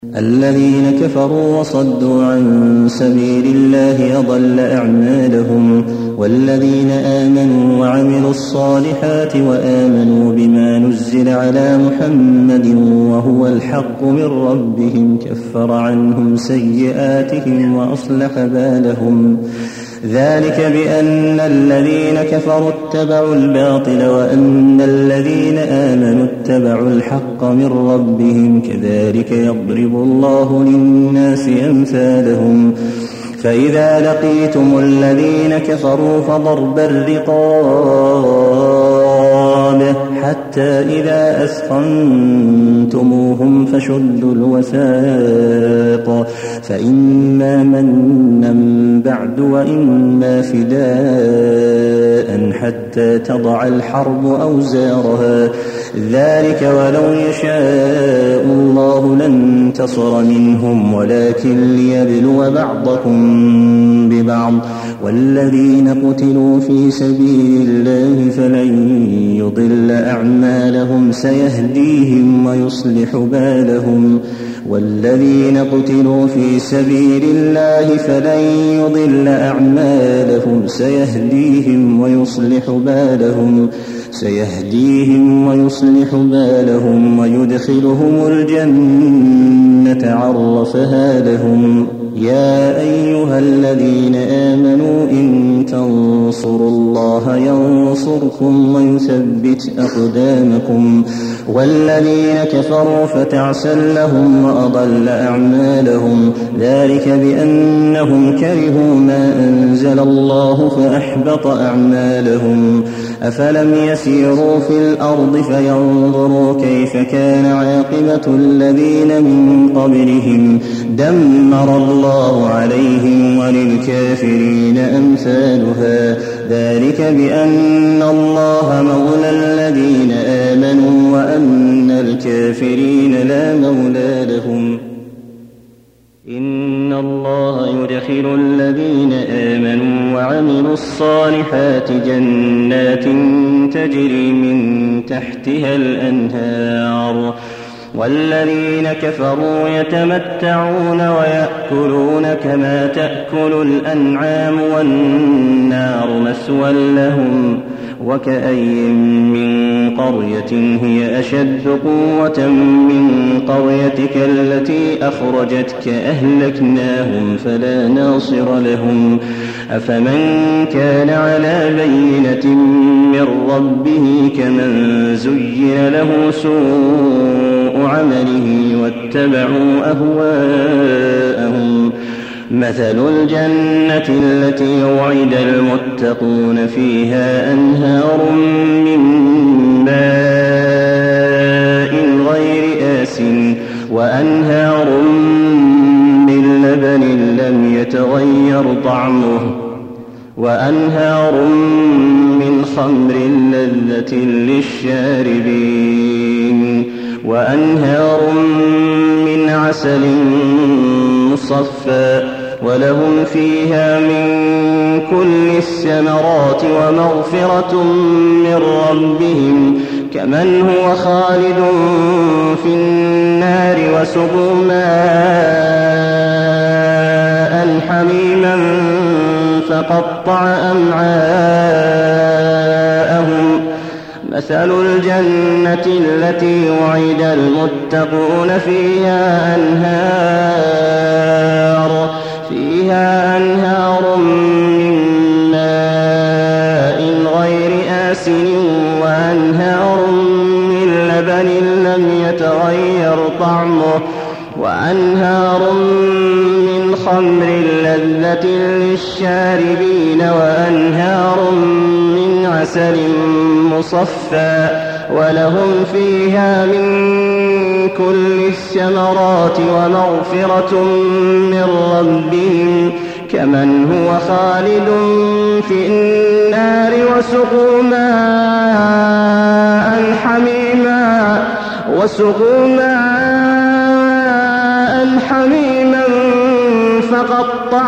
الذين كفروا وصدوا عن سبيل الله أضل أعمالهم. والذين آمنوا وعملوا الصالحات وآمنوا بما نزل على محمد وهو الحق من ربهم كفر عنهم سيئاتهم وأصلح بالهم. ذلك بأن الذين كفروا اتبعوا الباطل وأن الذين آمنوا اتبعوا الحق من ربهم كذلك يضرب الله للناس أمثالهم. فإذا لقيتم الذين كفروا فضرب الرقاب حتى إذا أثخنتموهم فشدوا الوثاق فإما منا بعد وإما فداء حتى تضع الحرب أوزارها. ذلك ولو يشاء الله لانتصر منهم ولكن ليبلو بعضكم ببعض. والذين قتلوا في سبيل الله فلن يضل أعمالهم سيهديهم ويصلح بالهم. والذين قتلوا في سبيل الله فلن يضل أعمالهم سيهديهم ويصلح بالهم ويدخلهم الجنة عرفها لهم. يا أيها الذين آمنوا إن تنصروا الله ينصركم ويثبت أقدامكم. والذين كفروا فتعسا لهم وأضل أعمالهم. ذلك بأنهم كرهوا ما أنزل الله فأحبط أعمالهم. أفلم يسيروا في الأرض فينظروا كيف كان عاقبة الذين من قبلهم دمر الله عليهم وللكافرين أمثالها. ذلك بأن الله مولى الذين آمنوا وأن الكافرين لا مولى لهم. إن الله يدخل الذين آمنوا وعملوا الصالحات جنات تجري من تحتها الأنهار. والذين كفروا يتمتعون ويأكلون كما تأكل الأنعام والنار مثوى لهم. وكأي من قرية هي أشد قوة من قريتك التي أخرجتك أهلكناهم فلا ناصر لهم. أفمن كان على بينة من ربه كمن زين له سوء عمله واتبعوا أهواءهم. مثل الجنة التي وعد المتقون فيها أنهار من ماء غير آسٍ وأنهار من لبن لم يتغير طعمه وأنهار من خمر لذة للشاربين وأنهار من عسل مصفى ولهم فيها من كل الثمرات ومغفرة من ربهم كمن هو خالد في النار وسقوا ماء حميما فقطع أمعاءهم. مثل الجنة التي وعد المتقون فيها أنهار من ماء غير آسن وأنهار من لبن لم يتغير طعمه وأنهار من خمر لذة للشاربين وأنهار من عسل مصفى ولهم فيها من كل الثمرات ومغفرة من ربهم كمن هو خالد في النار وسقوا ماء حميما فقطع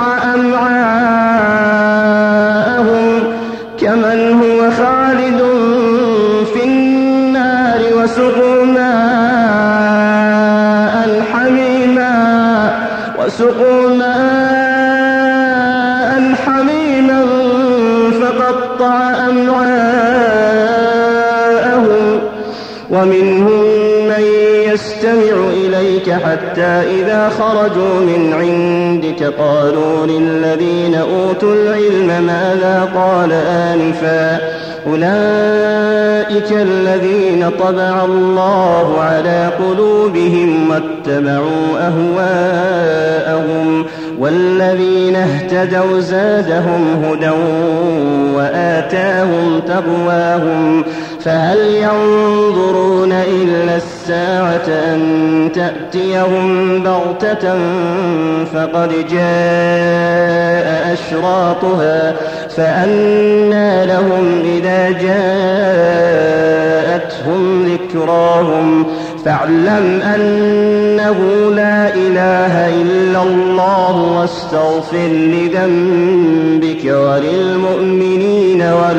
أمعاءهم كمن هو خالد في النار وسقوا ماء حميما وسقوا ماء حميما فقطع أمعاءهم ومنهم من يستمع إليك حتى إذا خرجوا من عندك قالوا للذين أوتوا العلم ماذا قال آنفا أولئك الذين طبع الله على قلوبهم واتبعوا أهواءهم والذين اهتدوا زادهم هدى وآتاهم تقواهم فهل ينظرون إلا الساعة أن تأتيهم بغتة فقد جاء أشراطها فأنى لهم إذا جاءتهم ذكراهم فاعلم أنه لا إله إلا الله واستغفر لذنبك وللمؤمنين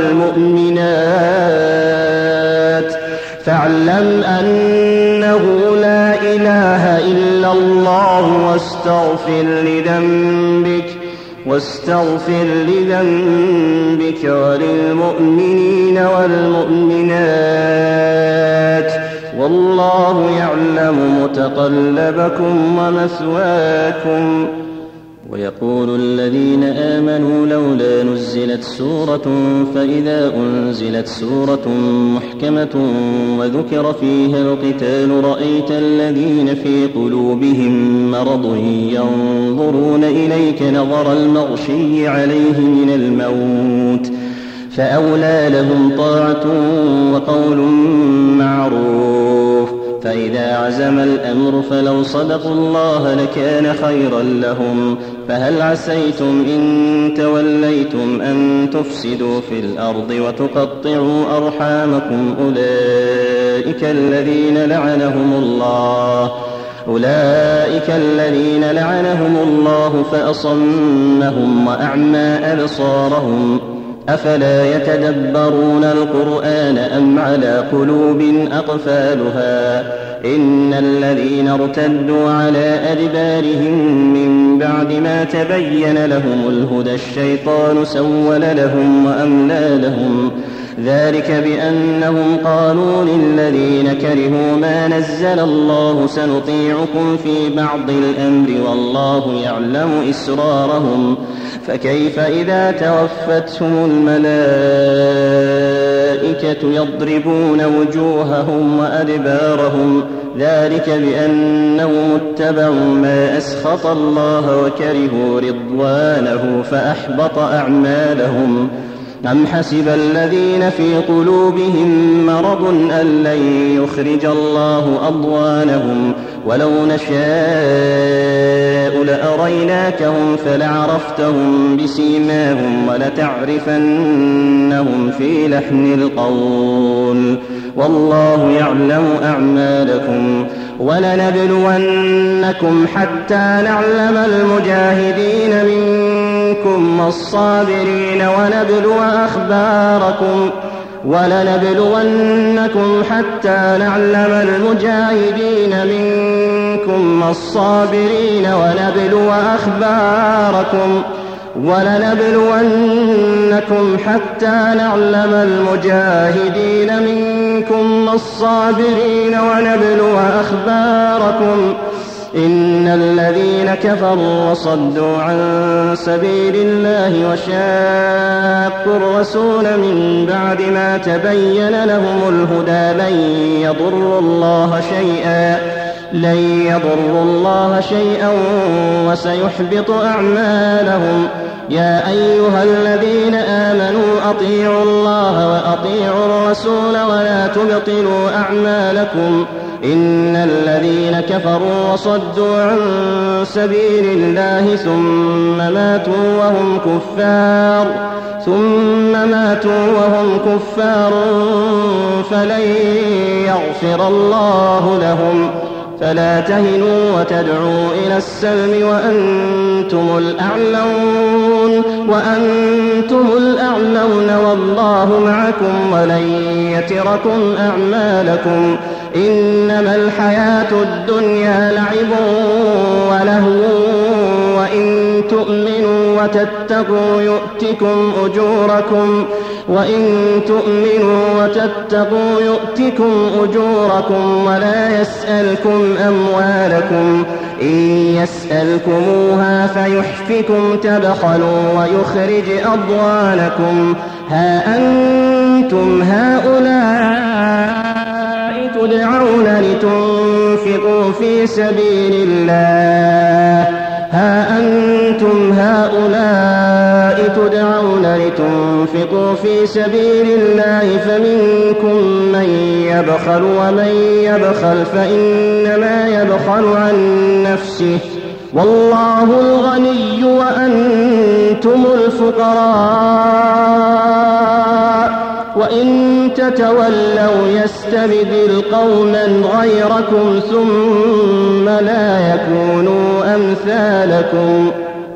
والمؤمنات فاعلم أنه لا إله إلا الله واستغفر لذنبك وللمؤمنين والمؤمنات والله يعلم متقلبكم ومثواكم. ويقول الذين آمنوا لولا نزلت سورة فإذا أنزلت سورة محكمة وذكر فيها القتال رأيت الذين في قلوبهم مرض ينظرون إليك نظر المغشي عليه من الموت فأولى لهم طاعة وقول معروف فإذا عزم الأمر فلو صدقوا الله لكان خيرا لهم فهل عسيتم إن توليتم أن تفسدوا في الأرض وتقطعوا أرحامكم أولئك الذين لعنهم الله فأصمهم وأعمى أبصارهم أفلا يتدبرون القرآن أم على قلوب أقفالها إن الذين ارتدوا على أدبارهم من بعد ما تبين لهم الهدى الشيطان سول لهم وأملى لهم ذلك بأنهم قالوا للذين كرهوا ما نزل الله سنطيعكم في بعض الأمر والله يعلم إسرارهم فكيف إذا توفتهم الملائكة يضربون وجوههم وأدبارهم ذلك بأنهم اتبعوا ما أسخط الله وكرهوا رضوانه فأحبط أعمالهم أم حسب الذين في قلوبهم مرض أن لن يخرج الله أضغانهم ولو نشاء لأريناكهم فلعرفتهم بسيماهم ولتعرفنهم في لحن القول والله يعلم أعمالكم ولنبلونكم حتى نعلم المجاهدين منكم والصابرين ونبلونكم حتى نعلم المجاهدين منكم والصابرين ولنبلونكم حتى نعلم المجاهدين منكم والصابرين ونبلو أخباركم إن الذين كفروا وصدوا عن سبيل الله وشاقوا الرسول من بعد ما تبين لهم الهدى لن يضروا الله شيئا وسيحبط أعمالهم يا أيها الذين آمنوا أطيعوا الله وأطيعوا الرسول ولا تبطلوا أعمالكم إن الذين كفروا وصدوا عن سبيل الله ثم ماتوا وهم كفار فلن يغفر الله لهم فلا تهنوا وتدعوا إلى السلم وأنتم الأعلون والله معكم ولن يتركم أعمالكم إنما الحياة الدنيا لعب ولهو وتتقوا يؤتكم أجوركم وإن تؤمنوا وتتقوا يؤتكم أجوركم ولا يسألكم أموالكم إن يسألكموها فيحفكم تبخلوا ويخرج أضغانكم ها أنتم هؤلاء تدعون لتنفقوا في سبيل الله تنفقوا في سبيل الله فمنكم من يبخل ومن يبخل فإنما يبخل عن نفسه والله الغني وأنتم الفقراء وإن تتولوا يستبدل قوما غيركم ثم لا يكونوا أمثالكم